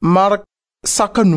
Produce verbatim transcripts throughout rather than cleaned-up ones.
Mark sakanu.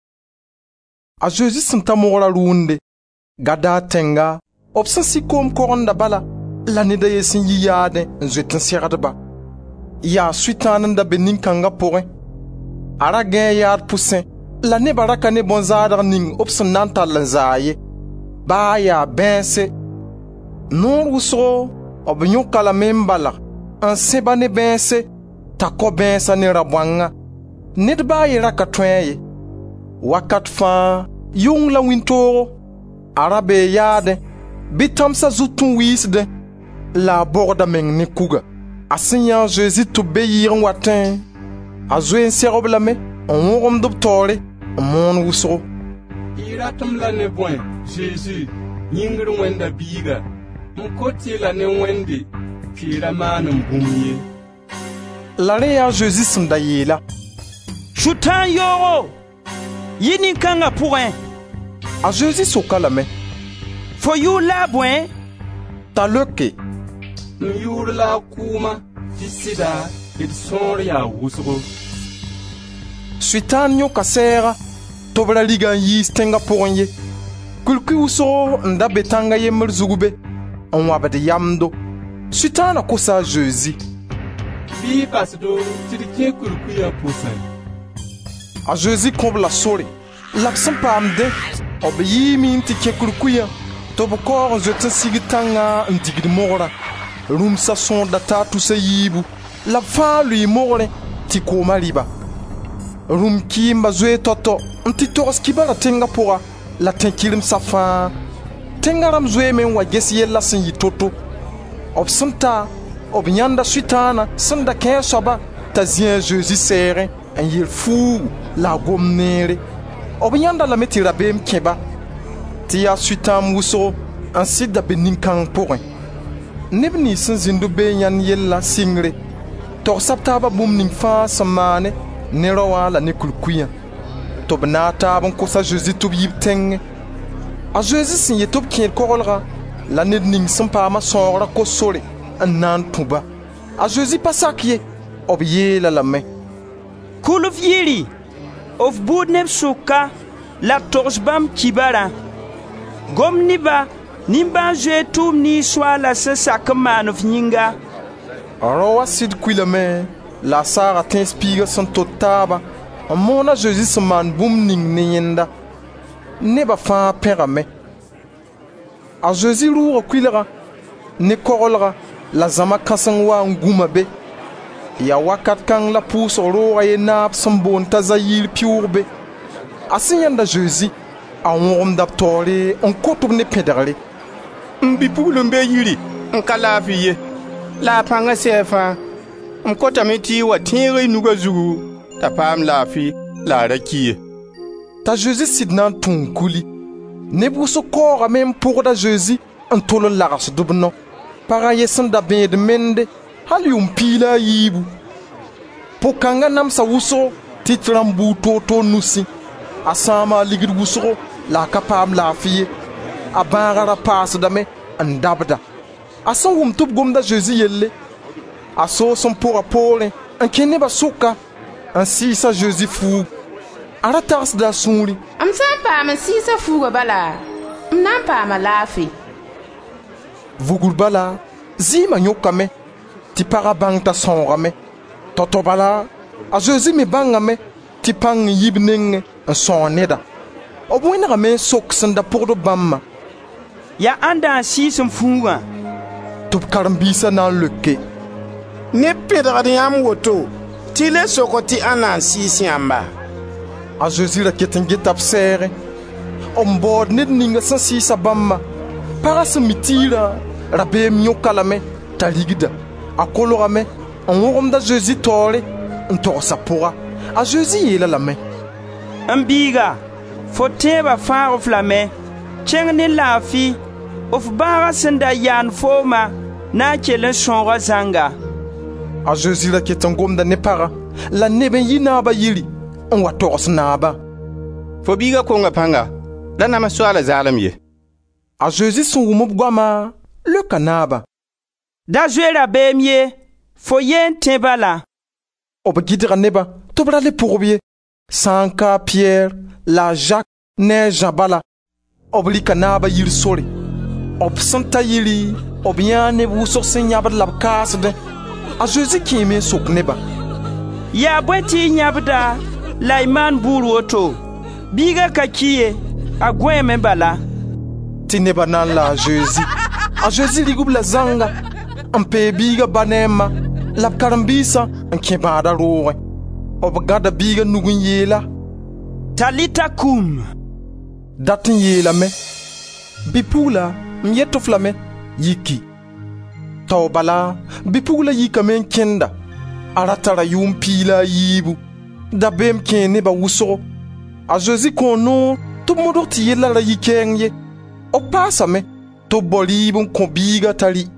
A Jésus senta mora runde. Gada tenga. Opsan si kom koronda bala. La nida yesin yiyade nzwetin siradba. Ya suitanen da benin kanga porin. Ara gen yad poussin. La ne baraka ne bonzadar ning opsan nanta lanzaye. Ba ya bense. Non rousro. Obnyon kala membala. An seba ne bense. Tako bensa ne rabwanga. Ned ba yera katwenye. Wakat fan. Yung la wintoro. Arabe yade. Bitam sa zutun wisde. La borda meng ne kuga. Asenyan Jésus to beyir watin. Azwe serob la me. On rom dop tore. Mon wusro. Iratum la ne boin. Jésus. Nyingr wenda biga. Mkoti la ne wendi. Kira manum bumye. La rea Jésus sanda yela. Chutan yoro. Yini kanga pourin. A Jésus soka la me. For you la boin. Ta leke. Myur la kuma. Tisida. Il sonri a wusro. Suitan nyo kasera. Tobra liga yi stenga pourinye. Kulki wusro nda betanga ye merzugube. On wabade yamdo. Suitan a kosa Jésus. Bi pasdo. Tidike kulki a pousan. A Jésus komb la sore. Laksan pa amde. Obeyi mi inti kekulkuya. Tobo kor zetin sigitanga ndigid mora. Rum sa son data tu se yibu. La fa lui more ti koma liba. Rum kimba zwe toto. Nti toros kibara tenga pora. La tenkilim sa fa. Tengaram zwe men wa gesi yella sin yi toto. Obsanta. Obnyanda suitana. Sanda ken soba. Tazien Jésus sere. En yel fou. La gomnere. Obinyanda la metira bem keba. Tia suitam wuso. Ansi da benin kang porin. Nebni sin zindu benyan yella singre. Torsaptaba boum ning fa samane. Nerawa la nekulkuya. Tobnata bon kosa Jésus tub yib tenge. A Jésus sin yetub kien korolra. La ned ning sampa ma sonra kosore. An nan tuba. A Jésus pasakye. Obye la la me. Kuluf yiri. Of boud neb suka. La torch bam kibara. Gom niba. Nimba je toum ni swa la se sakman of nyinga. Arawa sid kwilame. La sara t'inspire son totaba. Mona Jésus se man boum ning neyenda. Neba fa perame. A Jésus louro kwilera. Ne korolra. La zama kasangwa nguma be. Ya wakat kang la pousse rora ye nab sambon tazayil piurbe. Asinyanda Jésus. A on dap tore. On kotoub ne pedarle. Mbipu lumbe yiri. Nkala fiye. La panga sefa. Mkota meti wa tinre nuga zugu. Tapam la fi. La rakiye. Ta Jésus sidnan ton kouli. Ne brousse kora même pour da Jésus. Un tolo laras dubno. Para yesan da ben de mende. Hali umpila yibu. Pokang nam sa wuso. Titrambu toto nusi. Asama ligid wuso. La kapam la fiye. Abangara passe dame. Andabda. Asan wum tup gom da Jésus yelle. Aso son pour apole. Un kene basuka. Ainsi sa Jésus fou. Aratas da souli. Am san pa man si sa fou bala. Nam pa ma lafi. Vugul bala. Zima nyokame. Ti para bang ta sonrame. Toto bala. A Jésus me bangame. Ti pang yibning. Un son neda. Obwena rame sok senda pour de bamma. Ya anda si som funga. Tup karambisa nan leke. Ne pedra de yam woto. Tile sokoti anan si siamba. A Jésus la ketenge tapsere. On board ned ninga san si sa bamma. Para se mitira. Rabe mio kalame. Taligida. A kolorame. On worom da Jésus tore. On tore sa pora. A Jésus yela la me. Ambiga. Foteba fa of la me. Cheng ne lafi. Of bara senda yan foma. Na chelen sonra zanga. A Jésus la ketangom da ne para. La neben yinaba yiri. On wa tors naba. Fobiga konga panga. La nama swala zalam ye. A Jésus son wumub gwama. Le kanaba. Da zwera bemye. Foyen tebala. Oba gidira neba. Tobra le pourbier. sã n ka Piyɛr la Zak ne a Zã bala b rɩka naabã yir sore. B sẽn ta yiri b yãa neb wʋsg sẽn yãbd la b kaasdẽ. A Zezi kẽeme n sok nebã: yaa bõe tɩ y yãbda la y maan buur woto? Biigã ka ki ye, a gõeeme bala. Tɩ nebã nan la a Zezi. A Zezi rigb la zãnga n pee biigã ba ne a ma la b karen-biisã n kẽ bãada roogẽ. B gãda biigã nug n yeela: Talita kum. Dat n yeelame: Bi-pugla, m yet f lame, yiki. Tao bala, bi-pugla yikame n kẽnda. A ra tara yʋʋm piila a yiibu. Dabeem kẽe nebã wʋsgo. A Zezi kõo noor tɩ b modg tɩ yella ra yi kɛɛng ye. B paasame tɩ b bao rɩɩb n kõ biigã t'a rɩ.